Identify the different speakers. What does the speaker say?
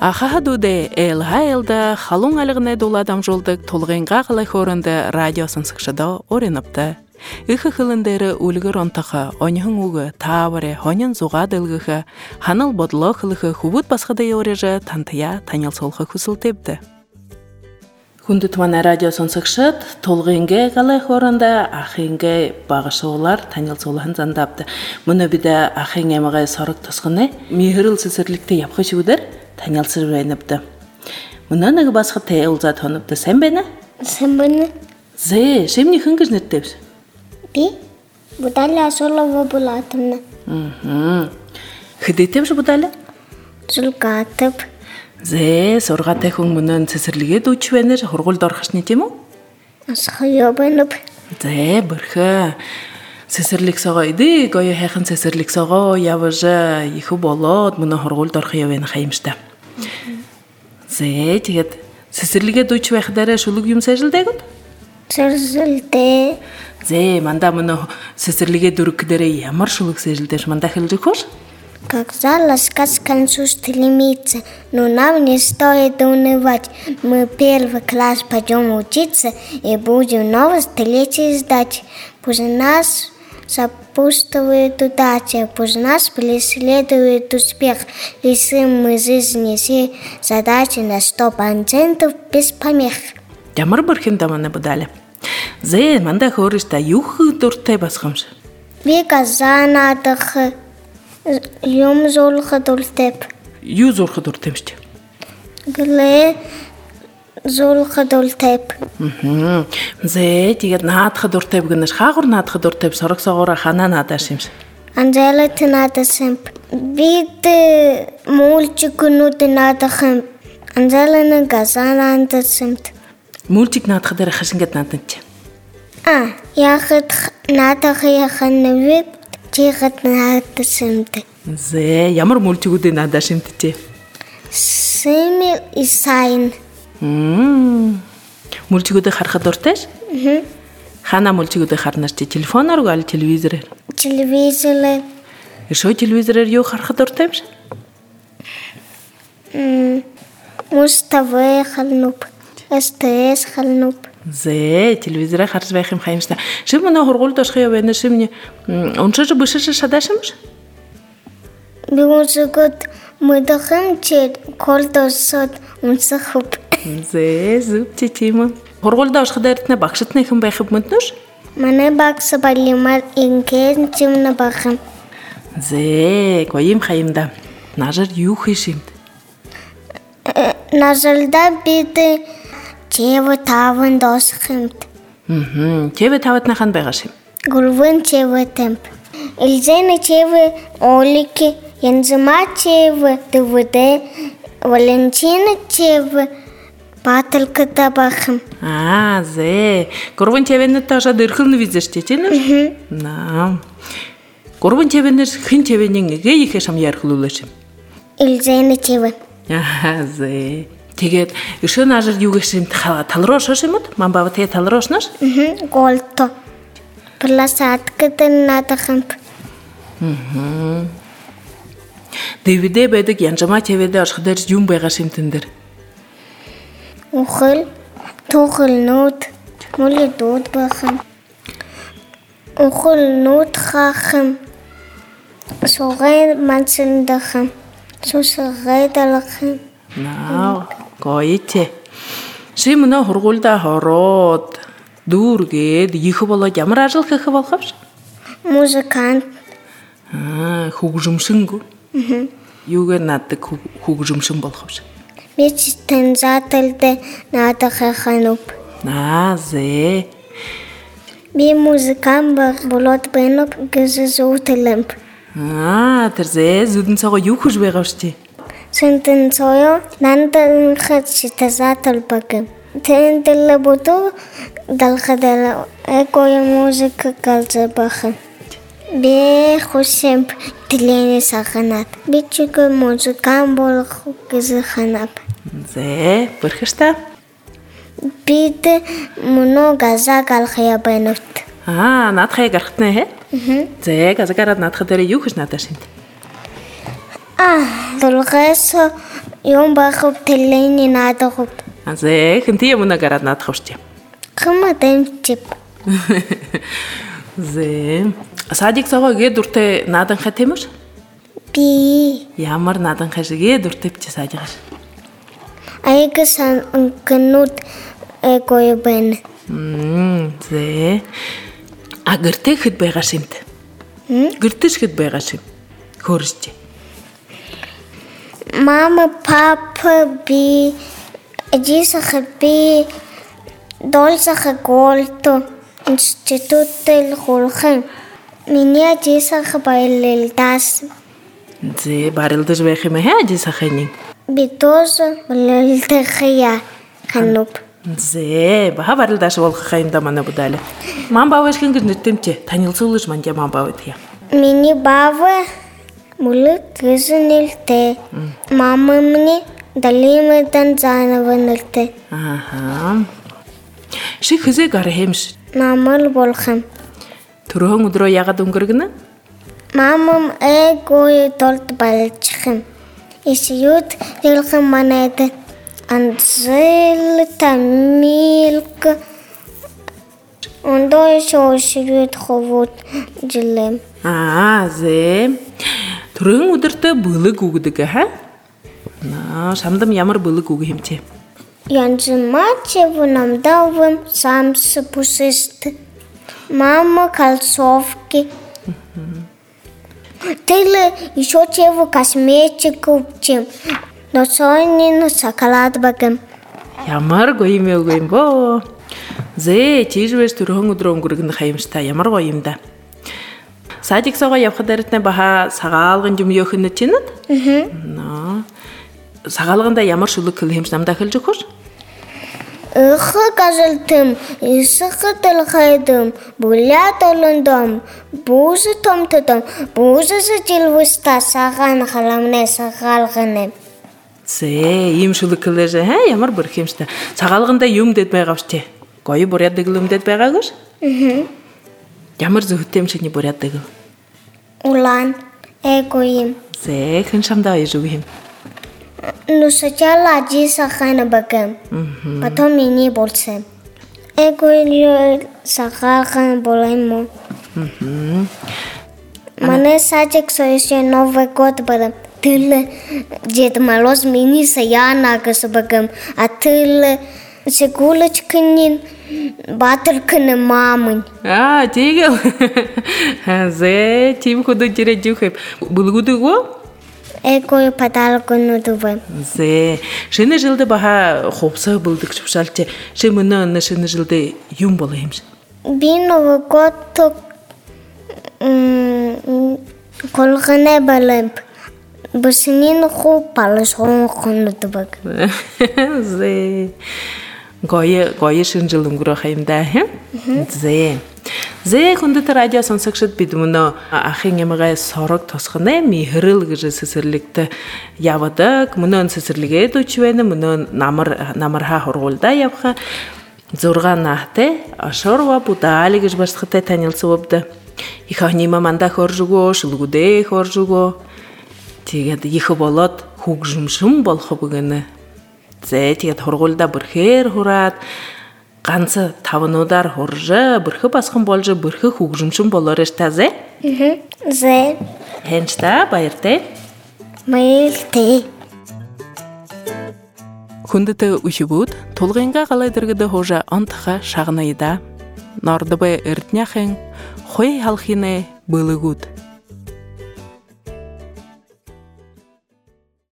Speaker 1: Ахахадуде эл-га-элда халун алығыны доладам жолдық толғынға қылай хорынды радиосын сықшыда орыныпты. Үхі қылындары үлгір онтақы, оньхын ұғы, тавары, онын зуға дылғығы, ханыл бодлы қылығы хубут басқыды орежі тантыя танял солғы күсілтепті. Күнді тұмана радиосын сықшыд, толғынға қалай хорынды ақынға бағышы олар танял солғын зандапты. Мұны біді ақын әміғай сарық тұсқыны мейіріл сісірлікті япқы жүдір танял сұрвайныпты. Мұнан үгі басқы тәйіл зат оныпты. Сән бәні?
Speaker 2: Сән бәні.
Speaker 1: Зе, шемні күнгіз неттепсі?
Speaker 2: Би, бұдалі асолығы бұлатымны.
Speaker 1: Хыдетепші бұдалі?
Speaker 2: Зүлғатып.
Speaker 1: Зе, сорғаты күн мұнын сісірліге дұчы бәнір, ғұрғыл дорқыш нетему?
Speaker 2: Асқы ебініп.
Speaker 1: Зе, бірхі. Сісірлік сағайды, гойы хәқін сісірлік саға, явыжы, ехі болад, мұны ғұрғыл дорқы ебені қайымшты. Зе, тегет, сісірліге дұчы бәқідері шулық юмса жылдайгыд?
Speaker 2: Сірзілді.
Speaker 1: Зе, манда мұны сісірліге дүріккідері ямар шулық сәжілдеш, манда хілді қош?
Speaker 2: Когда ласкать стремится, но нам не стоит унывать. Мы первый класс пойдем учиться и будем новое столетие ждать. Пусть нас сопутствует удача, пусть нас преследует успех. Решим мы жизни все задачи на 100% без помех.
Speaker 1: Ямар бірхен даманы бұдалі. Зе, манда хорышта юхы дұрттай басқамшы.
Speaker 2: Вика занадығы. Юм зорлығы дұртеп.
Speaker 1: Ю зорлығы дұртемшті?
Speaker 2: Гілі зорлығы дұртеп.
Speaker 1: Зе, тегет наатқы дұртеп гінеш. Қағыр наатқы дұртеп сорық сағыра қана надашымшы?
Speaker 2: Анжелеті надашым. Биді мультик үнуді надашым. Анжелені газан андашым.
Speaker 1: Мультик наатқыдары қашынгет надынчы?
Speaker 2: Яғыт надақы яғаны віп. Тегет надашымды.
Speaker 1: Зе, ямар мультик үді надашымды те?
Speaker 2: Сымил и Сайн.
Speaker 1: Мультик үді қарқы дұрташ? Хана мультик үді қарнашты? Телефон арғы алі телевизорер?
Speaker 2: Телевизорер.
Speaker 1: Ишой телевизорер ю қарқы дұртаймшы?
Speaker 2: Муз-ТВ қалынып. СТС қалынып.
Speaker 1: Зе, телевизора қарсы бәйхім қайымшта. Шым мұна ғұрғыл дошқы ебені шымне онша жы бұшышы шадашымш?
Speaker 2: Бүгінсі күт мұдықым чет қолдосыд ұнсы құп.
Speaker 1: Зе, зұп тетеймі. Ғұрғыл дошқы дәрітіне бақшытын әкім бәйхіп мұндныш?
Speaker 2: Маны бақсы балимар инкен чымны бақым.
Speaker 1: Зе, көйім қайымда. Нажыр юх ешімді.
Speaker 2: Нажырда биді Чевы тавын досқымд.
Speaker 1: Чевы тавытна қан байғашым?
Speaker 2: Гүлвін чевы темп. Илзені чевы олики, янзыма чевы ДВД, Валентина чевы батылкыда бақым.
Speaker 1: Зе. Көрвін чевені тажа дырқылны визеште, ченір? Көрвін чевені хын чевенің еге ехешам ярқылылышым?
Speaker 2: Илзені чевы.
Speaker 1: Зе. Тегет, үші нажыр югешім талрош өшіміт? Мамбавы тее талрошнаш?
Speaker 2: Голто. Пырласаткыдын надықымп.
Speaker 1: Дэвиде бәдік янжама теведе ашқыдар юм байғашым тіндір.
Speaker 2: Ухыл, тұғыл нұт, мұлы дұд бақым. Ухыл нұт қақым. Соғай мансындықым. Сосығай далықым.
Speaker 1: Көйте. Ши мұна ғұрғылда ғырот, дұргед, ехі болады ямар ажыл қақы балқапшы?
Speaker 2: Музыкант.
Speaker 1: Хуғжымшын ғу? Югер надды хуғжымшын балқапшы?
Speaker 2: Мечтен затылды нады қақанып.
Speaker 1: Зе.
Speaker 2: Би музыкант бар болот бәніп гізі зұтылымп.
Speaker 1: Тірзе, зұдын саға ю құж байғапшты?
Speaker 2: Сынтын сойо, нандын қытшыты затыл бақым. Тенділі бұду далқыдалы әкойы музыка қалзы бақым. Бе құсемп тілені сағынат. Бетчігі музыкан болық кізі қанап.
Speaker 1: Зе, біркішті?
Speaker 2: Биді мұны газа қалқыя бәніпті.
Speaker 1: Надқая гархтна Зе газагарад надхадары юхш надашинт.
Speaker 2: Дулгайсо Юм бахып телени надахып.
Speaker 1: Зе хинти мына гарад надхавчи.
Speaker 2: Хымадэмчип.
Speaker 1: Зе садик сага ге дурте надан хатемш?
Speaker 2: Би
Speaker 1: Ямар надан хашиге дуртепчи садигаш.
Speaker 2: айгасан гнут эгой бэн.
Speaker 1: Зе агэртэй хэд байгаа шимт. Гэртэш хэд байгаа шим. Хөрсчи.
Speaker 2: Мама, папа, би эжисах би долсах голто институтtel хурхан. Миний эжисах байлэлдас.
Speaker 1: Зе барилдаж байх юм хаа жисахын.
Speaker 2: Би тоже байлэлдэхия хануп.
Speaker 1: Зе баха барилдаш болох хаймда манай будале. Мам бааваш хингэр нэртэмче танилцуулж мандя мам баавд я.
Speaker 2: Миний баава мулут гэсэнэлтэй. Мама мне дали мэдан заанаванэлтэй.
Speaker 1: Аха. Ши хэзээ гар хэмш.
Speaker 2: Намал болхам.
Speaker 1: Төрөн өдрөө ягаад өнгөргөнө?
Speaker 2: Мамам эгой толт балчихым. Исют хэлхэн манайд анзэл тамилк ондой шошрут ховот жилэм.
Speaker 1: Зе. Төрөн өдөртөө бүлэг үгдэг хаа? Шамдам ямар бүлэг үг хэмчээ?
Speaker 2: Янжмачев намдавым самс пусист. Мама калсовки. Тэлэ ишочев косметик купчим. Носонин шоколад багам.
Speaker 1: Ямар гоё юм боо. Зе чижвэс төрөн өдрөө өнгөргөн хаямштай ямар гоё юм да. Садик сага явхад аритна баха сагаалгын юм ёхны чинэд? Сагаалганда ямар шүлэг хэмж намдаа хэлж өгөх?
Speaker 2: Газалтым, исхэтэл хайдым, булят олондом, бузы томтодом, бузы жилвуста саган халамне сагаалганы.
Speaker 1: Зе ийм шүлэг хэлж ямар бүр хэмжтэй. Сагаалганда юм дэд байгаавч. Гоё бурядаг юм дэд байгаагш? Ямар зөвхөтэй юм шиний бурядаг.
Speaker 2: Улан эгоим.
Speaker 1: Зе хэн шамдаа иж үгим.
Speaker 2: Ну сначала сахана багам. Потом мини больше. Эгоим сагахан болаймо. Мане садик соёсе Новый год бадам. Тыл Дед Мороз мини саяна гасбагам. А тыл сегулочканин батырканы мамын.
Speaker 1: Тигел. Зе тим худу жирежухеп. Булгудуго?
Speaker 2: Эгой подаркын удувам.
Speaker 1: Зе шинэ жилдэ баха хувсаа бүлдэг чувшаалч. Ши мөнө шинэ жилдэ юм болоо юмш.
Speaker 2: Би Новый год колгоне балэмп. Бусинин ху палашхон хонудбаг.
Speaker 1: Зе гоё шинэ жил өнгөрөх юмдаа. Зе хүндэт радио сонсогчид бид мөнө ахын ямгаа сорог тосхнэ михрэл гэж сэсэрлэгтээ явдаг. Мөнө сэсэрлэгээд үчвэн мөнө намарха хургуулда явха 6 нахтай ашорва будали гэж басхтай танилцуулбда. Их ахнима манда хоржуго шулгудэ хоржуго. Тэгээд их болоод хүгжимшим болох бүгэнэ. Зе тэгээд хургуулда бүрхээр хураад ганц тавнуудаар хурж бүрхэ басхан болж бүрхэ хүгжимшин болоорэж та зе?
Speaker 2: Зе.
Speaker 1: Хэнчта баяртай.
Speaker 2: Баяртай.
Speaker 1: Хүндэт үхибүүд тулгынга галай дэргэдэ хожа онтха шагнайда. Нордбэ эрдняхын хой халхине былыгүүд.